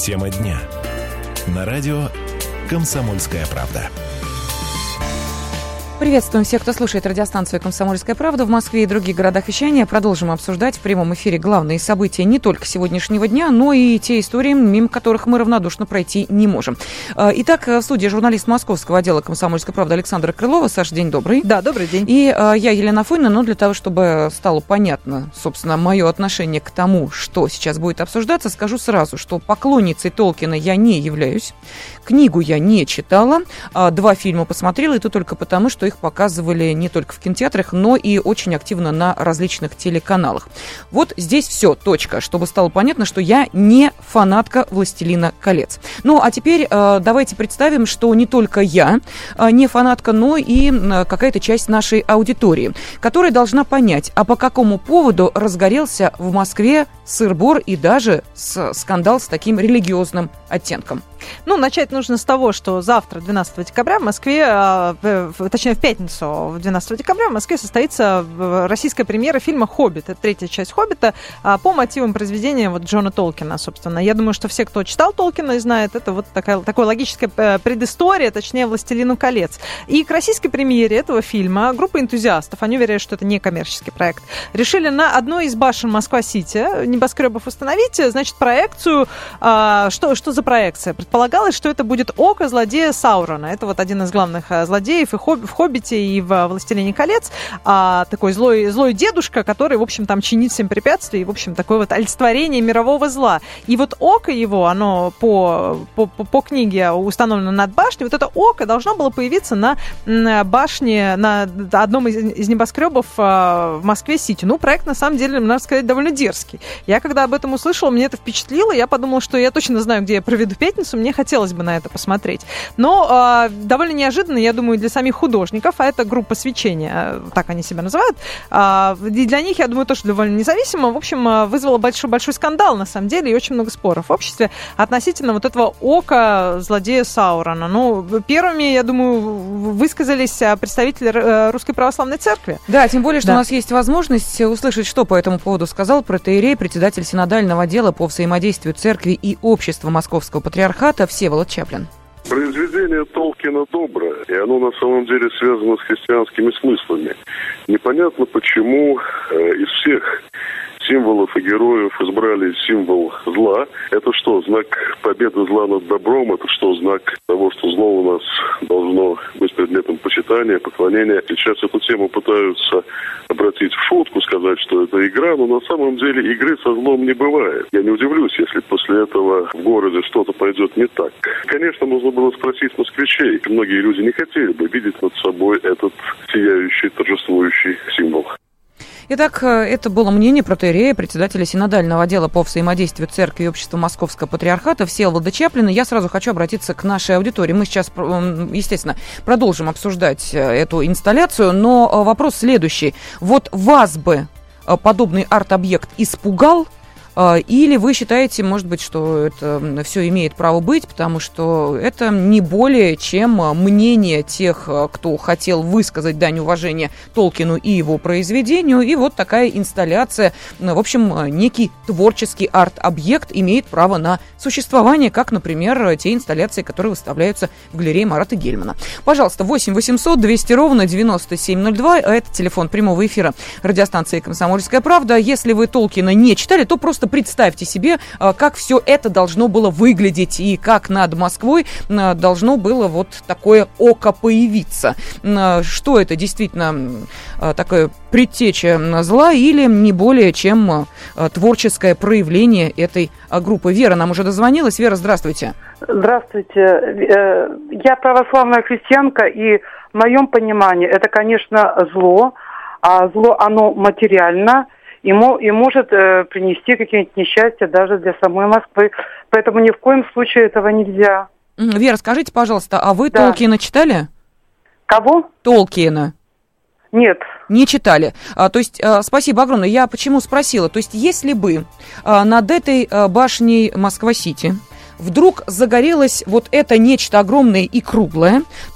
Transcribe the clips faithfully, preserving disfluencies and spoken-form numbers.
Тема дня. На радио «Комсомольская правда». Приветствуем всех, кто слушает радиостанцию «Комсомольская правда» в Москве и других городах вещания. Продолжим обсуждать в прямом эфире главные события не только сегодняшнего дня, но и те истории, мимо которых мы равнодушно пройти не можем. Итак, в студии журналист московского отдела «Комсомольской правды» Александра Крылова. Саша, день добрый. Да, добрый день. И я, Елена Афонина, но для того, чтобы стало понятно, собственно, мое отношение к тому, что сейчас будет обсуждаться, скажу сразу, что поклонницей Толкина я не являюсь. Книгу я не читала, два фильма посмотрела, и то только потому, что их показывали не только в кинотеатрах, но и очень активно на различных телеканалах. Вот здесь все, точка, чтобы стало понятно, что я не фанатка «Властелина колец». Ну, а теперь э, давайте представим, что не только я э, не фанатка, но и э, какая-то часть нашей аудитории, которая должна понять, а по какому поводу разгорелся в Москве сыр-бор и даже с, скандал с таким религиозным оттенком. Ну, начать нужно с того, что завтра, двенадцатого декабря, в Москве, э, точнее, в пятницу, двенадцатого декабря, в Москве состоится российская премьера фильма «Хоббит». Это третья часть «Хоббита» э, по мотивам произведения вот Джона Толкина, собственно. Я думаю, что все, кто читал Толкина и знает, это вот такая, такая логическая предыстория, точнее, «Властелину колец». И к российской премьере этого фильма группа энтузиастов, они уверяют, что это не коммерческий проект, решили на одной из башен Москва-Сити небоскребов установить, значит, проекцию. Э, что, что за проекция? Предполагалось, что это будет око злодея Саурона. Это вот один из главных злодеев и в «Хоббите», и в «Властелине колец». А, такой злой, злой дедушка, который, в общем, там чинит всем препятствия. И, в общем, такое вот олицетворение мирового зла. И вот око его, оно по, по, по книге установлено над башней. Вот это око должно было появиться на, на башне, на одном из, из небоскребов а, в Москве-Сити. Ну, проект, на самом деле, надо сказать, довольно дерзкий. Я, когда об этом услышала, мне это впечатлило. Я подумала, что я точно знаю, где я проведу пятницу. Мне хотелось бы на это посмотреть. Но э, довольно неожиданно, я думаю, для самих художников, а это группа «Свечение», так они себя называют, э, и для них, я думаю, тоже довольно независимо, в общем, э, вызвало большой, большой скандал, на самом деле, и очень много споров в обществе относительно вот этого ока злодея Саурона. Ну, первыми, я думаю, высказались представители Русской Православной Церкви. Да, тем более, что да. у нас есть возможность услышать, что по этому поводу сказал протоиерей, председатель синодального отдела по взаимодействию Церкви и общества Московского патриархата Всеволод Чаплин. Произведение Толкина доброе, и оно на самом деле связано с христианскими смыслами. Непонятно, почему э, из всех символов и героев избрали символ зла. Это что, знак победы зла над добром? Это что, знак того, что зло у нас должно быть предметом почитания, поклонения? Сейчас эту тему пытаются обратить в шутку, сказать, что это игра, но на самом деле игры со злом не бывает. Я не удивлюсь, если после этого в городе что-то пойдет не так. Конечно, нужно было спросить москвичей. Многие люди не хотели бы видеть над собой этот сияющий, торжествующий символ. Итак, это было мнение протоиерея, председателя синодального отдела по взаимодействию Церкви и общества Московского патриархата Всеволода Чаплина. Я сразу хочу обратиться к нашей аудитории. Мы сейчас, естественно, продолжим обсуждать эту инсталляцию, но вопрос следующий. Вот вас бы подобный арт-объект испугал? Или вы считаете, может быть, что это все имеет право быть, потому что это не более чем мнение тех, кто хотел высказать дань уважения Толкину и его произведению, и вот такая инсталляция, в общем, некий творческий арт-объект имеет право на существование, как, например, те инсталляции, которые выставляются в галерее Марата Гельмана. Пожалуйста, восемь восемьсот двести ровно девяносто семь ноль два, это телефон прямого эфира радиостанции «Комсомольская правда». Если вы Толкина не читали, то просто представьте себе, как все это должно было выглядеть и как над Москвой должно было вот такое око появиться. Что это действительно такое предтеча зла или не более чем творческое проявление этой группы? Вера нам уже дозвонилась. Вера, здравствуйте. Здравствуйте. Я православная христианка, и в моем понимании это, конечно, зло, а зло, оно материально, и, мо, и может э, принести какие-нибудь несчастья даже для самой Москвы. Поэтому ни в коем случае этого нельзя. Вера, скажите, пожалуйста, а вы да. Толкина читали? Кого? Толкина. Нет. Не читали. А, то есть, а, спасибо огромное. Я почему спросила? То есть, если бы а, над этой а, башней Москва-Сити вдруг загорелось вот это нечто огромное и круглое, то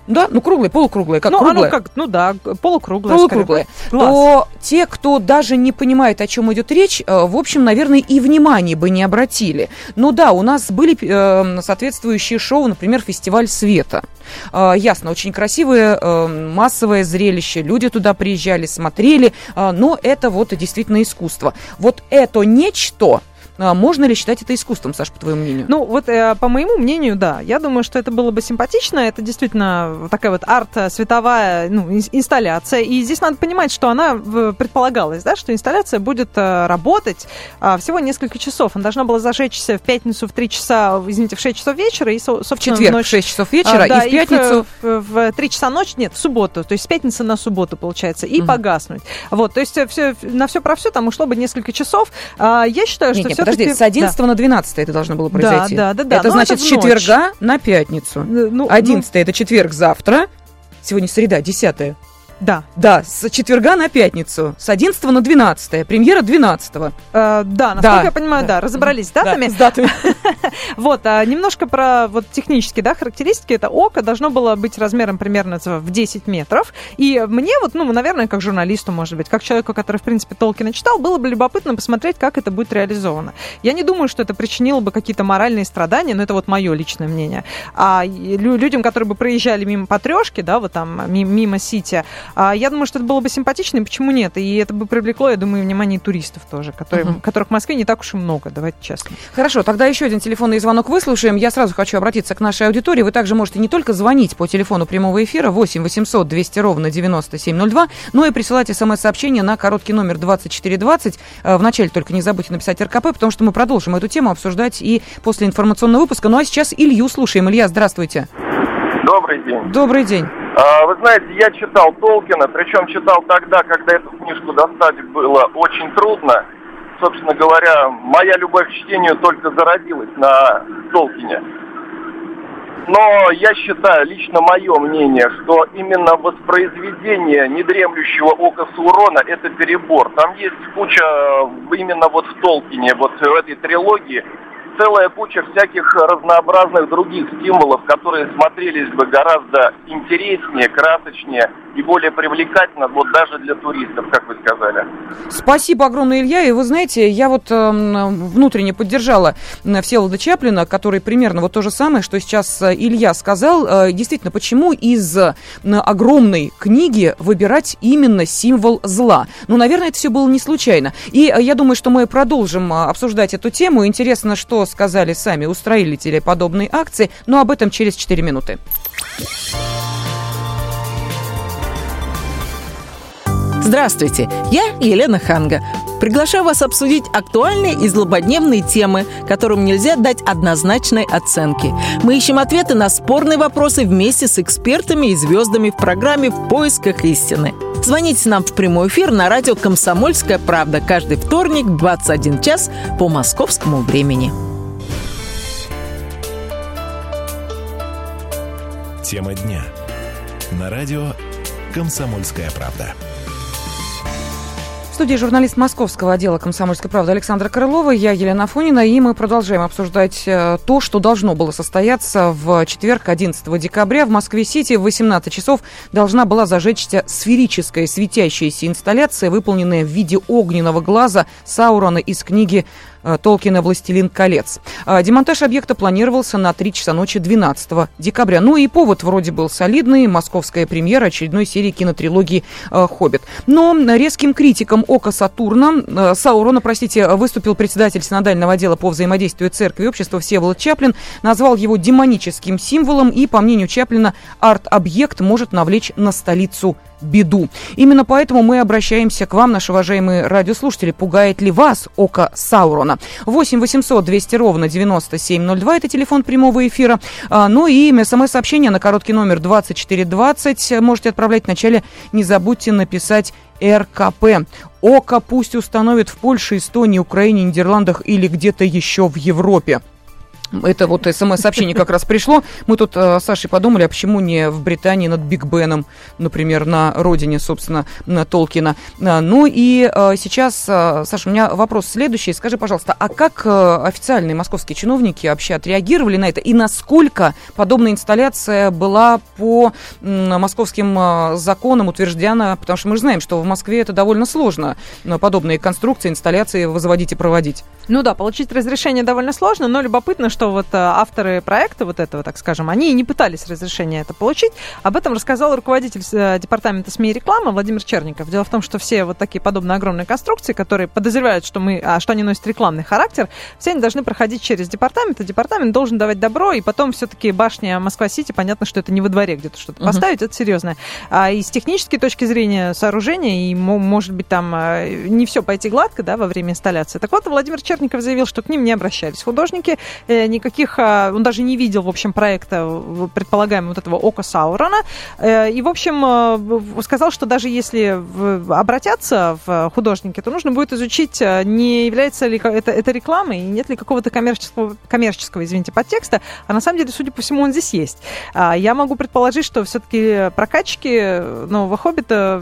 Да, ну круглые, полукруглые, как ну, круглые. Оно как, ну да, полукруглые. Полукруглые. То те, кто даже не понимает, о чем идет речь, в общем, наверное, и внимания бы не обратили. Ну да, у нас были э, соответствующие шоу, например, «Фестиваль света». Э, ясно, очень красивое, э, массовое зрелище. Люди туда приезжали, смотрели, э, но это вот действительно искусство. Вот это нечто... Можно ли считать это искусством, Саш, по твоему мнению? Ну, вот э, по моему мнению, да. Я думаю, что это было бы симпатично. Это действительно такая вот арт-световая ну, инсталляция. И здесь надо понимать, что она предполагалась, да, что инсталляция будет э, работать э, всего несколько часов. Она должна была зажечься в пятницу в три часа, извините, в шесть часов вечера. И, собственно, в четверг в ночь... в шесть часов вечера, а, да, и в пятницу... И в, в три часа ночи, нет, в субботу. То есть с пятницы на субботу, получается, и угу. погаснуть. Вот, то есть все, на все про все там ушло бы несколько часов. А, я считаю, что все Подожди, с одиннадцатого да. на двенадцатое это должно было произойти. Да, да, да. Это ну, значит это с четверга на пятницу. Ну, одиннадцатое ну... это четверг завтра. Сегодня среда, десятое. Да. Да, с четверга на пятницу. С одиннадцатого на двенадцатое. Премьера двенадцатого. Э, да, насколько да. я понимаю, да, да разобрались с датами. Да, с датами. Вот, а немножко про вот технические, да, характеристики. Это око должно было быть размером примерно в десять метров. И мне вот, ну, наверное, как журналисту, может быть, как человеку, который, в принципе, Толкина читал, было бы любопытно посмотреть, как это будет реализовано. Я не думаю, что это причинило бы какие-то моральные страдания, но это вот мое личное мнение. А людям, которые бы проезжали мимо Патрёшки, да, вот там, мимо Сити, я думаю, что это было бы симпатично, и почему нет? И это бы привлекло, я думаю, внимание туристов тоже, которые, uh-huh. которых в Москве не так уж и много, давайте честно. Хорошо, тогда еще один телефонный звонок выслушаем. Я сразу хочу обратиться к нашей аудитории. Вы также можете не только звонить по телефону прямого эфира восемь восемьсот двести ровно девяносто семь ноль два, но и присылать смс-сообщение на короткий номер двадцать четыре двадцать. Вначале только не забудьте написать эр ка пэ, потому что мы продолжим эту тему обсуждать и после информационного выпуска. Ну а сейчас Илью слушаем. Илья, здравствуйте. Добрый день. Добрый день. А, вы знаете, я читал Толкина, причем читал тогда, когда эту книжку достать было очень трудно. Собственно говоря, моя любовь к чтению только зародилась на Толкине. Но я считаю, лично мое мнение, что именно воспроизведение недремлющего ока Саурона – это перебор. Там есть куча, именно вот в Толкине, вот в этой трилогии, целая куча всяких разнообразных других стимулов, которые смотрелись бы гораздо интереснее, красочнее и более привлекательно, вот даже для туристов, как вы сказали. Спасибо огромное, Илья. И вы знаете, я вот э, внутренне поддержала Всеволода Чаплина, который примерно вот то же самое, что сейчас Илья сказал. Э, действительно, почему из э, огромной книги выбирать именно символ зла? Ну, наверное, это все было не случайно. И э, я думаю, что мы продолжим э, обсуждать эту тему. Интересно, что сказали сами устроители подобной акции, но об этом через четыре минуты. Здравствуйте, я Елена Ханга. Приглашаю вас обсудить актуальные и злободневные темы, которым нельзя дать однозначной оценки. Мы ищем ответы на спорные вопросы вместе с экспертами и звездами в программе «В поисках истины». Звоните нам в прямой эфир на радио «Комсомольская правда» каждый вторник в двадцать один час по московскому времени. Тема дня. На радио «Комсомольская правда». В студии журналист московского отдела «Комсомольской правды» Александра Крылова, я Елена Афонина, и мы продолжаем обсуждать то, что должно было состояться в четверг, одиннадцатого декабря. В Москве-Сити в восемнадцать часов должна была зажечься сферическая светящаяся инсталляция, выполненная в виде огненного глаза Саурона из книги Толкина «Властелин колец». Демонтаж объекта планировался на три часа ночи двенадцатого декабря. Ну и повод вроде был солидный. Московская премьера очередной серии кинотрилогии «Хоббит». Но резким критиком ока Сатурна, Саурона, простите, выступил председатель синодального отдела по взаимодействию церкви и общества Всеволод Чаплин, назвал его демоническим символом, и, по мнению Чаплина, арт-объект может навлечь на столицу беду. Именно поэтому мы обращаемся к вам, наши уважаемые радиослушатели. Пугает ли вас око Саурона? восемь восемьсот двести ровно девяносто семь ноль два, это телефон прямого эфира. А, ну и смс-сообщение на короткий номер двадцать четыре двадцать можете отправлять. Вначале не забудьте написать эр ка пэ. Око пусть установят в Польше, Эстонии, Украине, Нидерландах или где-то еще в Европе. Это вот смс-сообщение как раз пришло. Мы тут э, с Сашей подумали, а почему не в Британии над Биг Беном, например, на родине, собственно, на Толкина. А, ну и э, сейчас, э, Саша, у меня вопрос следующий. Скажи, пожалуйста, а как э, официальные московские чиновники вообще отреагировали на это? И насколько подобная инсталляция была по м, московским э, законам утверждена? Потому что мы же знаем, что в Москве это довольно сложно, подобные конструкции, инсталляции возводить и проводить. Ну да, получить разрешение довольно сложно, но любопытно, что вот авторы проекта вот этого, так скажем, они и не пытались разрешение это получить. Об этом рассказал руководитель департамента СМИ и рекламы Владимир Черников. Дело в том, что все вот такие подобные огромные конструкции, которые подозревают, что, мы, а, что они носят рекламный характер, все они должны проходить через департамент, и департамент должен давать добро, и потом все-таки башня Москва-Сити, понятно, что это не во дворе где-то что-то uh-huh. поставить, это серьезно. А и с технической точки зрения сооружения, и, может быть, там не все пойти гладко, да, во время инсталляции. Так вот, Владимир Черников заявил, что к ним не обращались художники, никаких, он даже не видел, в общем, проекта, предполагаемого вот этого ока Саурона, и, в общем, сказал, что даже если обратятся в художники, то нужно будет изучить, не является ли это, это рекламой, и нет ли какого-то коммерческого, коммерческого, извините, подтекста, а на самом деле, судя по всему, он здесь есть. Я могу предположить, что все-таки прокатчики нового «Хоббита»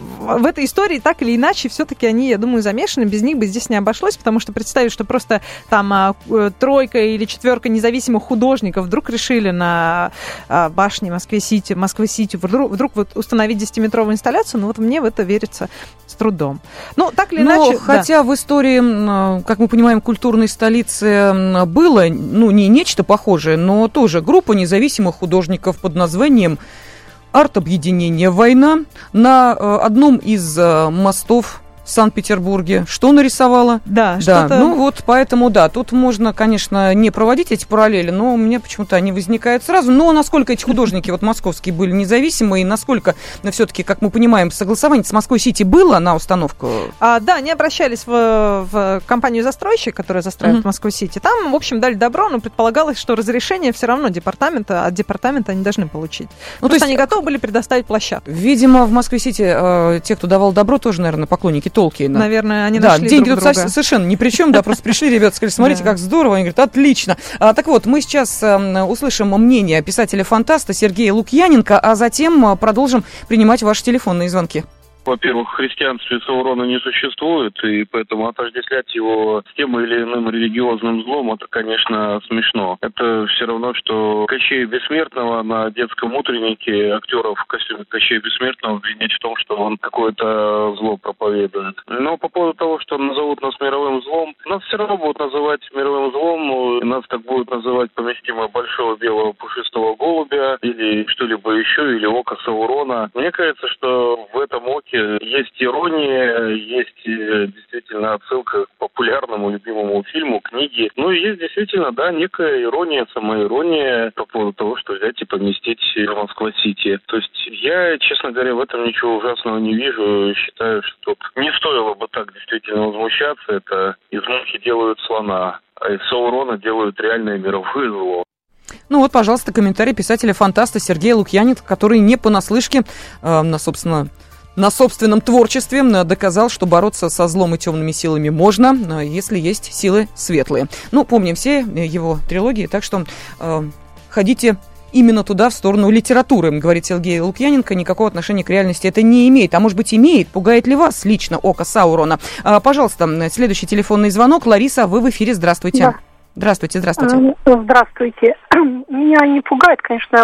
в этой истории так или иначе все-таки они, я думаю, замешаны, без них бы здесь не обошлось, потому что представить, что просто там а, тройка или четверка независимых художников вдруг решили на а, башне Москвы-Сити, Москвы-Сити вдруг, вдруг вот установить десятиметровую инсталляцию, ну вот мне в это верится с трудом. Ну, так или Но иначе... хотя да. в истории, как мы понимаем, культурной столицы было, ну, не нечто похожее, но тоже группа независимых художников под названием «Арт-объединение Война» на одном из мостов в Санкт-Петербурге. Что нарисовала? Да, да. что-то... Ну вот, поэтому, да, тут можно, конечно, не проводить эти параллели, но у меня почему-то они возникают сразу. Но насколько эти художники вот московские были независимые, и насколько все-таки, как мы понимаем, согласование с Москвой-Сити было на установку? А, да, они обращались в, в компанию-застройщик, которая застраивает mm-hmm. Москву-Сити. Там, в общем, дали добро, но предполагалось, что разрешение все равно департамента, от департамента они должны получить. Ну, то есть они готовы были предоставить площадку. Видимо, в Москве-Сити э, те, кто давал добро, тоже, наверное, поклонники Толкина. Наверное, они да, нашли деньги друг тут друга. Совершенно ни при чем, да, просто пришли ребята, сказали, смотрите, как здорово, они говорят, отлично. А, так вот, мы сейчас а, услышим мнение писателя-фантаста Сергея Лукьяненко, а затем а, продолжим принимать ваши телефонные звонки. Во-первых, в христианстве Саурона не существует, и поэтому отождествлять его с тем или иным религиозным злом, это, конечно, смешно. Это все равно, что Кощея Бессмертного на детском утреннике актеров в костюме Кощея Бессмертного обвинять в том, что он какое-то зло проповедует. Но по поводу того, что назовут нас мировым злом, нас все равно будут называть мировым злом, нас так будут называть поместимо большого белого пушистого голубя или что-либо еще, или око Саурона. Мне кажется, что в этом оке есть ирония, есть действительно отсылка к популярному любимому фильму, книге. Ну и есть действительно, да, некая ирония, самоирония по поводу того, что взять и поместить в Москва-Сити. То есть я, честно говоря, в этом ничего ужасного не вижу. Считаю, что тут не стоило бы так действительно возмущаться. Это из мухи делают слона, а из Саурона делают реальное мировое зло. Ну вот, пожалуйста, комментарий писателя-фантаста Сергея Лукьяненко, который не понаслышке, э, на, собственно... на собственном творчестве доказал, что бороться со злом и темными силами можно, если есть силы светлые. Ну, помним все его трилогии, так что э, ходите именно туда, в сторону литературы, говорит Сергей Лукьяненко, никакого отношения к реальности это не имеет. А может быть, имеет? Пугает ли вас лично око Саурона? А, пожалуйста, следующий телефонный звонок. Лариса, вы в эфире, здравствуйте. Да. Здравствуйте, здравствуйте. Здравствуйте. Меня не пугает, конечно,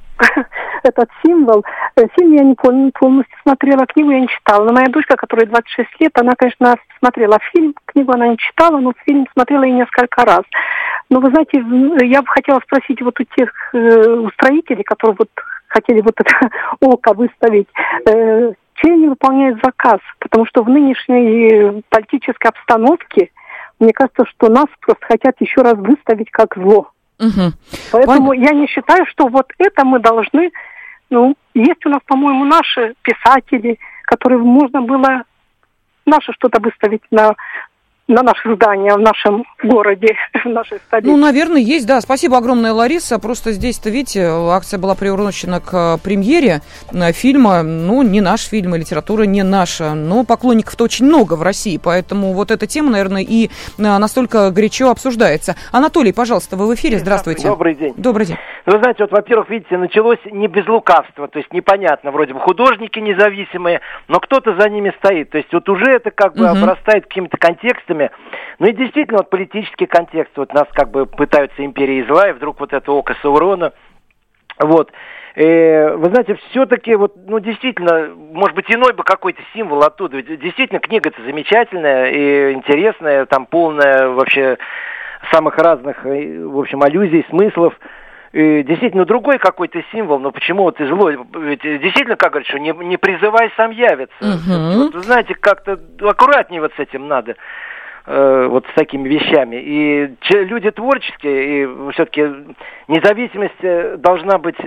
этот символ. Фильм я не полностью смотрела, книгу я не читала. Но моя дочка, которой двадцать шесть лет, она, конечно, смотрела фильм, книгу она не читала, но фильм смотрела и несколько раз. Но вы знаете, я бы хотела спросить вот у тех э, строителей, которые вот хотели вот это око выставить, э, чем они выполняют заказ? Потому что в нынешней политической обстановке, мне кажется, что нас просто хотят еще раз выставить как зло. Угу. Поэтому Пон... я не считаю, что вот это мы должны... Ну, есть у нас, по-моему, наши писатели, которые можно было наше что-то выставить на на наши здания в нашем городе, в нашей столице. Ну, наверное, есть, да. Спасибо огромное, Лариса. Просто здесь-то, видите, акция была приурочена к премьере фильма. Ну, не наш фильм, и литература не наша. Но поклонников-то очень много в России, поэтому вот эта тема, наверное, и настолько горячо обсуждается. Анатолий, пожалуйста, вы в эфире. Здравствуйте. Добрый день. Добрый день. Вы знаете, вот, во-первых, видите, началось не без лукавства, то есть непонятно, вроде бы художники независимые, но кто-то за ними стоит. То есть вот уже это как бы угу. обрастает какими-то контекстами. Ну и действительно, вот политический контекст, вот нас как бы пытаются империи зла, и вдруг вот это око Саурона, вот. Э, вы знаете, все-таки вот, ну действительно, может быть, иной бы какой-то символ оттуда. Ведь действительно, книга-то замечательная и интересная, там полная вообще самых разных, в общем, аллюзий, смыслов. И действительно, другой какой-то символ, но почему вот и зло? Ведь действительно, как говорят, что не, не призывай, сам явится. Угу. Вот, вы знаете, как-то аккуратнее вот с этим надо. Вот с такими вещами. И люди творческие, и все-таки независимость должна быть,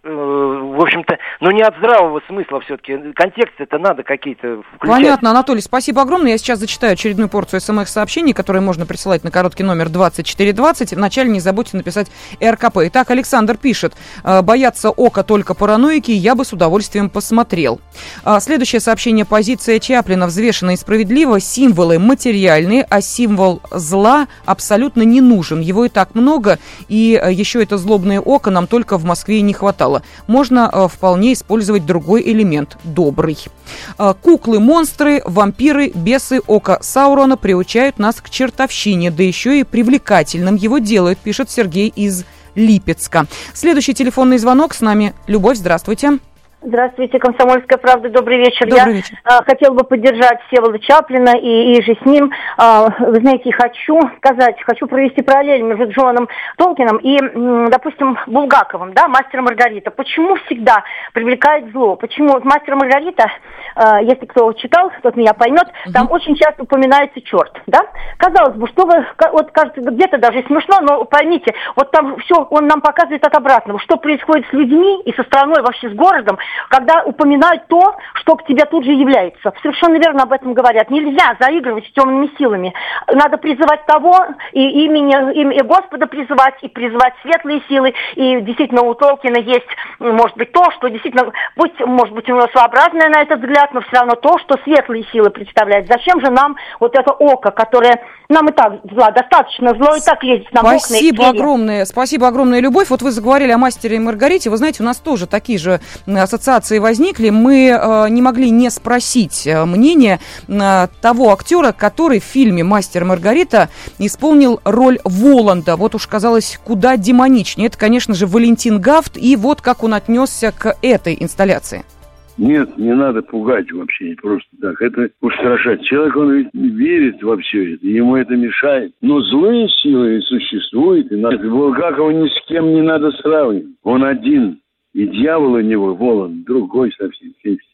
в общем-то, ну не от здравого смысла все-таки. Контекст это надо какие-то включать. Понятно, Анатолий, спасибо огромное. Я сейчас зачитаю очередную порцию смс-сообщений, которые можно присылать на короткий номер двадцать четыре двадцать. Вначале не забудьте написать РКП. Итак, Александр пишет: боятся ока только параноики, я бы с удовольствием посмотрел. Следующее сообщение. Позиция Чаплина взвешена и справедлива. Символы материальные, а символ зла абсолютно не нужен. Его и так много, и еще это злобное око нам только в Москве не хватало. Можно вполне использовать другой элемент – добрый. Куклы-монстры, вампиры, бесы ока Саурона приучают нас к чертовщине, да еще и привлекательным его делают, пишет Сергей из Липецка. Следующий телефонный звонок. С нами Любовь. Здравствуйте. Здравствуйте, «Комсомольская правда», добрый вечер. Добрый Я вечер. А, хотела бы поддержать Всеволода Чаплина и, и же с ним. А, вы знаете, хочу сказать, хочу провести параллель между Джоном Толкином и, м, допустим, Булгаковым, да, «Мастер и Маргарита». Почему всегда привлекает зло? Почему вот «Мастер и Маргарита», а, если кто читал, тот меня поймет, угу. там очень часто упоминается черт, да? Казалось бы, что вы, вот кажется, где-то даже смешно, но поймите, вот там все, он нам показывает от обратного, что происходит с людьми и со страной, вообще с городом, когда упоминают то, что к тебе тут же является. Совершенно верно об этом говорят. Нельзя заигрывать с темными силами. Надо призывать того, и имени, имя Господа призывать, и призывать светлые силы. И действительно у Толкина есть, может быть, то, что действительно, пусть, может быть, у него своеобразное на этот взгляд, но все равно то, что светлые силы представляют. Зачем же нам вот это око, которое нам и так зла достаточно, зло и так ездит на окна. Спасибо огромное, спасибо огромное, Любовь. Вот вы заговорили о «Мастере и Маргарите». Вы знаете, у нас тоже такие же ассоциации возникли. Мы э, не могли не спросить мнение э, того актера, который в фильме «Мастер и Маргарита» исполнил роль Воланда. Вот уж казалось, куда демоничнее. Это, конечно же, Валентин Гафт. И вот как он отнесся к этой инсталляции. Нет, не надо пугать вообще, просто так. Это устрашать. Человек, он ведь верит во все это, ему это мешает. Но злые силы существуют, и надо... Булгакова ни с кем не надо сравнивать. Он один, и дьявол у него, Воланд, другой совсем.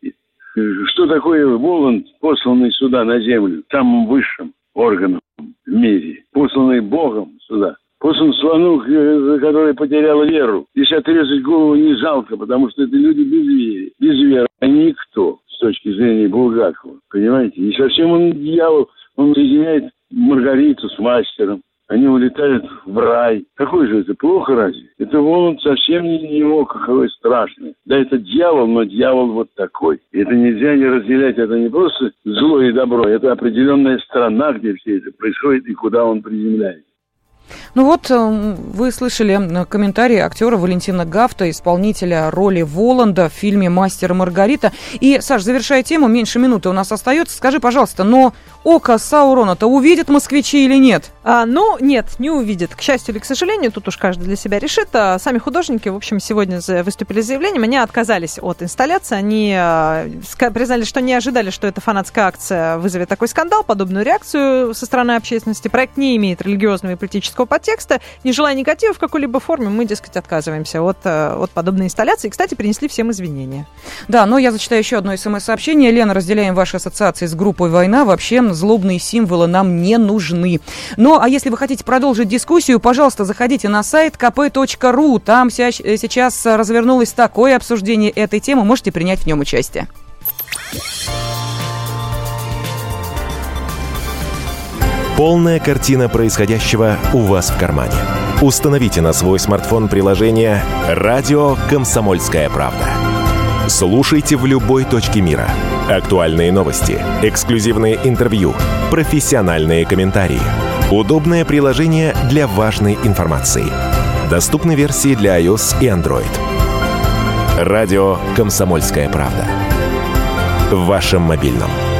Что такое Воланд, посланный сюда на землю, самым высшим органом в мире, посланный Богом сюда? Послан слону, который потерял веру. Здесь отрезать голову не жалко, потому что это люди без веры. Без веры. А никто, с точки зрения Булгакова. Понимаете? И совсем он дьявол. Он соединяет Маргариту с мастером. Они улетают в рай. Какой же это? Плохо разве? Это Воланд совсем не его, какой страшный. Да, это дьявол, но дьявол вот такой. И это нельзя не разделять. Это не просто зло и добро. Это определенная страна, где все это происходит и куда он приземляется. Ну вот, вы слышали комментарии актера Валентина Гафта, исполнителя роли Воланда в фильме «Мастер и Маргарита». И, Саш, завершая тему, меньше минуты у нас остается. Скажи, пожалуйста, но око Саурона-то увидят москвичи или нет? А, ну, нет, не увидят. К счастью или к сожалению, тут уж каждый для себя решит. А сами художники, в общем, сегодня выступили с заявлением. Они отказались от инсталляции. Они а, признали, что не ожидали, что эта фанатская акция вызовет такой скандал, подобную реакцию со стороны общественности. Проект не имеет религиозного и политического подтекста. Не желая негатива в какой-либо форме, мы, дескать, отказываемся от, от подобной инсталляции. И, кстати, принесли всем извинения. Да, но я зачитаю еще одно смс-сообщение. Лена, разделяем ваши ассоциации с группой «Война». Вообще, злобные символы нам не нужны. Ну, а если вы хотите продолжить дискуссию, пожалуйста, заходите на сайт ка пэ точка ру. Там сейчас развернулось такое обсуждение этой темы. Можете принять в нем участие. Полная картина происходящего у вас в кармане. Установите на свой смартфон приложение «Радио Комсомольская правда». Слушайте в любой точке мира. Актуальные новости, эксклюзивные интервью, профессиональные комментарии. Удобное приложение для важной информации. Доступны версии для iOS и Android. Радио «Комсомольская правда». В вашем мобильном.